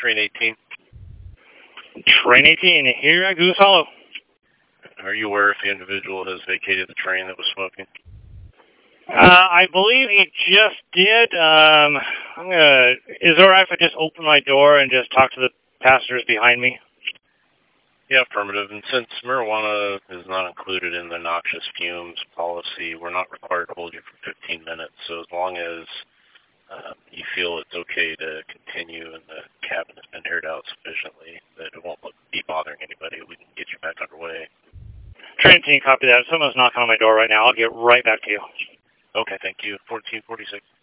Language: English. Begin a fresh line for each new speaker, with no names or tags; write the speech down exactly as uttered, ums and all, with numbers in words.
Train eighteen.
Train eighteen, here at Goose Hollow.
Are you aware if the individual has vacated the train that was smoking?
Uh, I believe he just did. Um, I'm gonna. Is it alright if I just open my door and just talk to the passengers behind me?
Yeah, affirmative. And since marijuana is not included in the noxious fumes policy, we're not required to hold you for fifteen minutes. So as long as uh, you feel it's okay to continue and the cabin has been aired out sufficiently that it won't be bothering anybody, we can get you back underway.
Train eighteen, copy that. Someone's knocking on my door right now. I'll get right back to you.
Okay, thank you. fourteen forty-six.